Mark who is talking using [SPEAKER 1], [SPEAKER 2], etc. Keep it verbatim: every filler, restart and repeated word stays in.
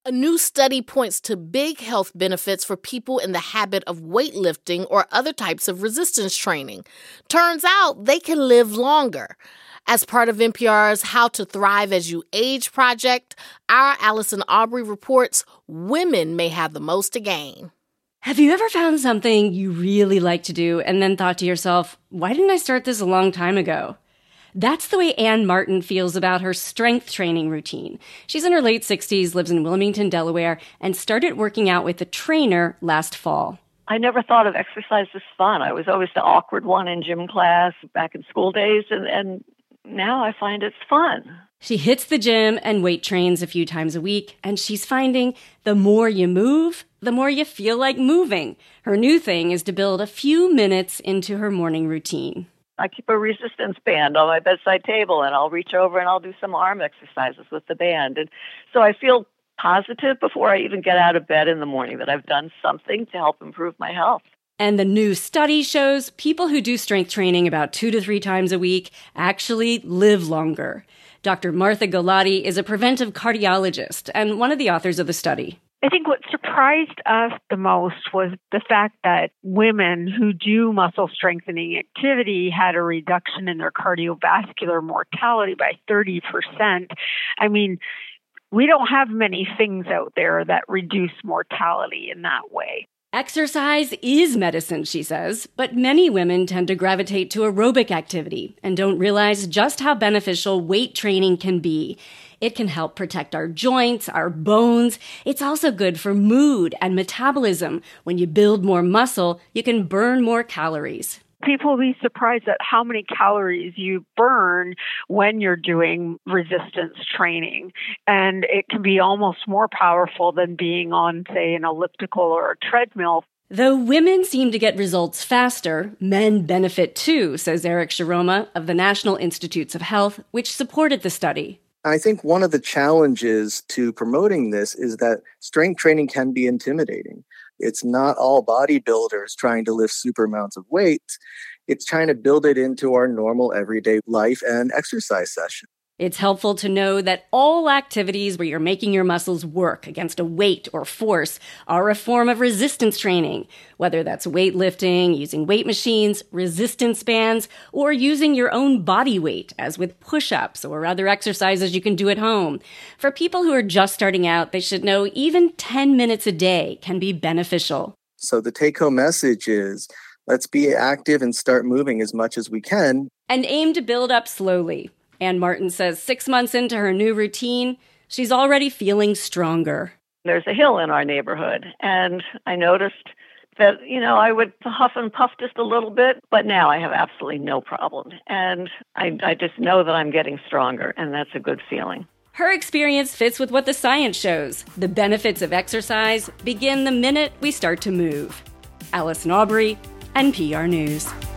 [SPEAKER 1] A new study points to big health benefits for people in the habit of weightlifting or other types of resistance training. Turns out they can live longer. As part of N P R's How to Thrive as You Age project, our Allison Aubrey reports women may have the most to gain.
[SPEAKER 2] Have you ever found something you really like to do and then thought to yourself, why didn't I start this a long time ago? That's the way Ann Martin feels about her strength training routine. She's in her late sixties, lives in Wilmington, Delaware, and started working out with a trainer last fall.
[SPEAKER 3] I never thought of exercise as fun. I was always the awkward one in gym class back in school days, and, and now I find it's fun.
[SPEAKER 2] She hits the gym and weight trains a few times a week, and she's finding the more you move, the more you feel like moving. Her new thing is to build a few minutes into her morning routine.
[SPEAKER 3] I keep a resistance band on my bedside table, and I'll reach over and I'll do some arm exercises with the band. And so I feel positive before I even get out of bed in the morning that I've done something to help improve my health.
[SPEAKER 2] And the new study shows people who do strength training about two to three times a week actually live longer. Doctor Martha Galati is a preventive cardiologist and one of the authors of the study.
[SPEAKER 4] I think what surprised us the most was the fact that women who do muscle strengthening activity had a reduction in their cardiovascular mortality by thirty percent. I mean, we don't have many things out there that reduce mortality in that way.
[SPEAKER 2] Exercise is medicine, she says, but many women tend to gravitate to aerobic activity and don't realize just how beneficial weight training can be. It can help protect our joints, our bones. It's also good for mood and metabolism. When you build more muscle, you can burn more calories.
[SPEAKER 4] People will be surprised at how many calories you burn when you're doing resistance training. And it can be almost more powerful than being on, say, an elliptical or a treadmill.
[SPEAKER 2] Though women seem to get results faster, men benefit too, says Eric Shiroma of the National Institutes of Health, which supported the study.
[SPEAKER 5] I think one of the challenges to promoting this is that strength training can be intimidating. It's not all bodybuilders trying to lift super amounts of weight. It's trying to build it into our normal everyday life and exercise session.
[SPEAKER 2] It's helpful to know that all activities where you're making your muscles work against a weight or force are a form of resistance training, whether that's weightlifting, using weight machines, resistance bands, or using your own body weight, as with push-ups or other exercises you can do at home. For people who are just starting out, they should know even ten minutes a day can be beneficial.
[SPEAKER 5] So the take-home message is, let's be active and start moving as much as we can.
[SPEAKER 2] And aim to build up slowly. Ann Martin says six months into her new routine, she's already feeling stronger.
[SPEAKER 3] There's a hill in our neighborhood, and I noticed that, you know, I would huff and puff just a little bit, but now I have absolutely no problem. And I, I just know that I'm getting stronger, and that's a good feeling.
[SPEAKER 2] Her experience fits with what the science shows. The benefits of exercise begin the minute we start to move. Allison Aubrey, N P R News.